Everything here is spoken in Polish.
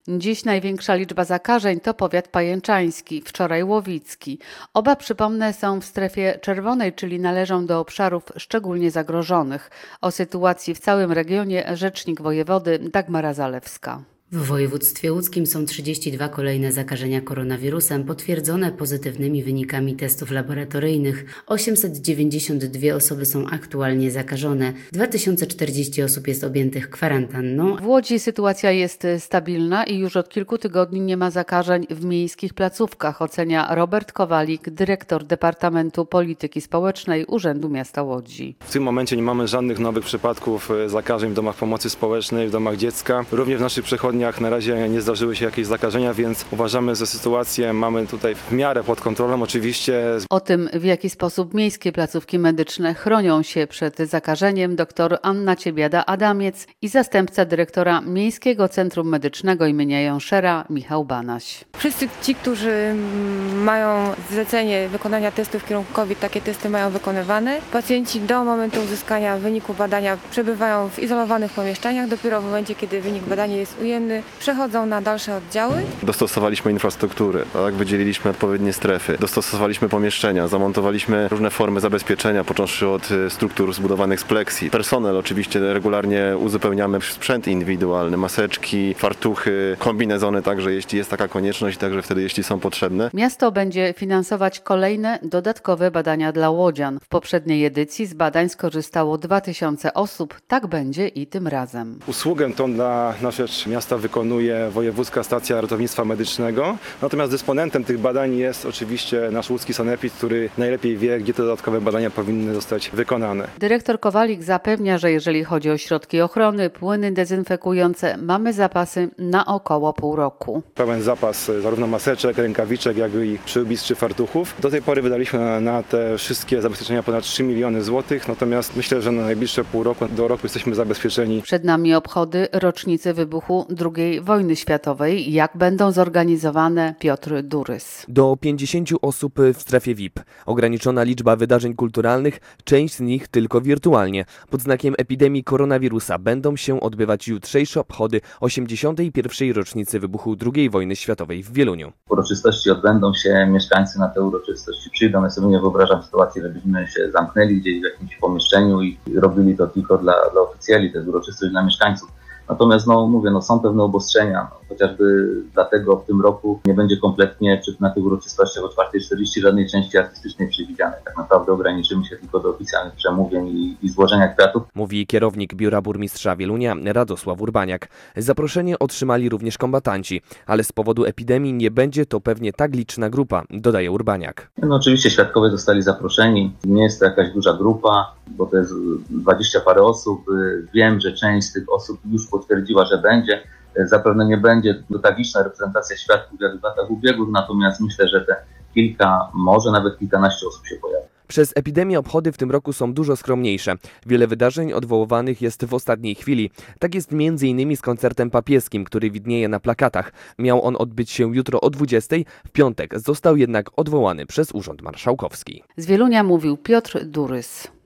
Dziś największa liczba zakażeń to powiat pajęczański, wczoraj łowicki. Oba, przypomnę, są w strefie czerwonej, czyli należą do obszarów szczególnie zagrożonych. O sytuacji w całym regionie rzecznik wojewody Dagmara Zalewska. W województwie łódzkim są 32 kolejne zakażenia koronawirusem potwierdzone pozytywnymi wynikami testów laboratoryjnych. 892 osoby są aktualnie zakażone. 2040 osób jest objętych kwarantanną. W Łodzi sytuacja jest stabilna i już od kilku tygodni nie ma zakażeń w miejskich placówkach, ocenia Robert Kowalik, dyrektor Departamentu Polityki Społecznej Urzędu Miasta Łodzi. W tym momencie nie mamy żadnych nowych przypadków zakażeń w domach pomocy społecznej, w domach dziecka. Również w naszych przechodniach na razie nie zdarzyły się jakieś zakażenia, więc uważamy, że sytuację mamy tutaj w miarę pod kontrolą. Oczywiście. O tym, w jaki sposób miejskie placówki medyczne chronią się przed zakażeniem, dr Anna Ciebiada-Adamiec i zastępca dyrektora Miejskiego Centrum Medycznego imienia Jonszera Michał Banaś. Wszyscy ci, którzy mają zlecenie wykonania testów w kierunku COVID, takie testy mają wykonywane. Pacjenci do momentu uzyskania wyniku badania przebywają w izolowanych pomieszczeniach. Dopiero w momencie, kiedy wynik badania jest ujemny, przechodzą na dalsze oddziały. Dostosowaliśmy infrastruktury, tak? Wydzieliliśmy odpowiednie strefy, dostosowaliśmy pomieszczenia, zamontowaliśmy różne formy zabezpieczenia, począwszy od struktur zbudowanych z pleksji. Personel oczywiście regularnie uzupełniamy sprzęt indywidualny, maseczki, fartuchy, kombinezony także, jeśli jest taka konieczność, także wtedy, jeśli są potrzebne. Miasto będzie finansować kolejne dodatkowe badania dla łodzian. W poprzedniej edycji z badań skorzystało 2000 osób, tak będzie i tym razem. Usługę tą na rzecz miasta wykonuje Wojewódzka Stacja Ratownictwa Medycznego. Natomiast dysponentem tych badań jest oczywiście nasz łódzki sanepid, który najlepiej wie, gdzie te dodatkowe badania powinny zostać wykonane. Dyrektor Kowalik zapewnia, że jeżeli chodzi o środki ochrony, płyny dezynfekujące, mamy zapasy na około pół roku. Pełen zapas zarówno maseczek, rękawiczek, jak i przyłbic czy fartuchów. Do tej pory wydaliśmy na te wszystkie zabezpieczenia ponad 3 miliony złotych, natomiast myślę, że na najbliższe pół roku, do roku jesteśmy zabezpieczeni. Przed nami obchody rocznicy wybuchu II wojny światowej. Jak będą zorganizowane? Piotr Durys. Do 50 osób w strefie VIP. Ograniczona liczba wydarzeń kulturalnych, część z nich tylko wirtualnie. Pod znakiem epidemii koronawirusa będą się odbywać jutrzejsze obchody 81. rocznicy wybuchu II wojny światowej w Wieluniu. Uroczystości odbędą się, mieszkańcy na te uroczystości przyjdą. Ja sobie nie wyobrażam sytuacji, żebyśmy się zamknęli gdzieś w jakimś pomieszczeniu i robili to tylko dla oficjeli, to jest uroczystość dla mieszkańców. Natomiast są pewne obostrzenia, chociażby dlatego w tym roku nie będzie kompletnie na tych uroczystościach o 4:40 żadnej części artystycznej przewidzianej. Tak naprawdę ograniczymy się tylko do oficjalnych przemówień i złożenia kwiatów. Mówi kierownik Biura Burmistrza Wielunia Radosław Urbaniak. Zaproszenie otrzymali również kombatanci, ale z powodu epidemii nie będzie to pewnie tak liczna grupa, dodaje Urbaniak. Oczywiście świadkowie zostali zaproszeni. Nie jest to jakaś duża grupa, bo to jest 20 parę osób. Wiem, że część z tych osób już potwierdziła, że będzie. Zapewne nie będzie to tak liczna reprezentacja świadków jak w latach ubiegłych, natomiast myślę, że te kilka, może nawet kilkanaście osób się pojawi. Przez epidemię obchody w tym roku są dużo skromniejsze. Wiele wydarzeń odwoływanych jest w ostatniej chwili. Tak jest m.in. z koncertem papieskim, który widnieje na plakatach. Miał on odbyć się jutro o 20:00. W piątek został jednak odwołany przez Urząd Marszałkowski. Z Wielunia mówił Piotr Durys.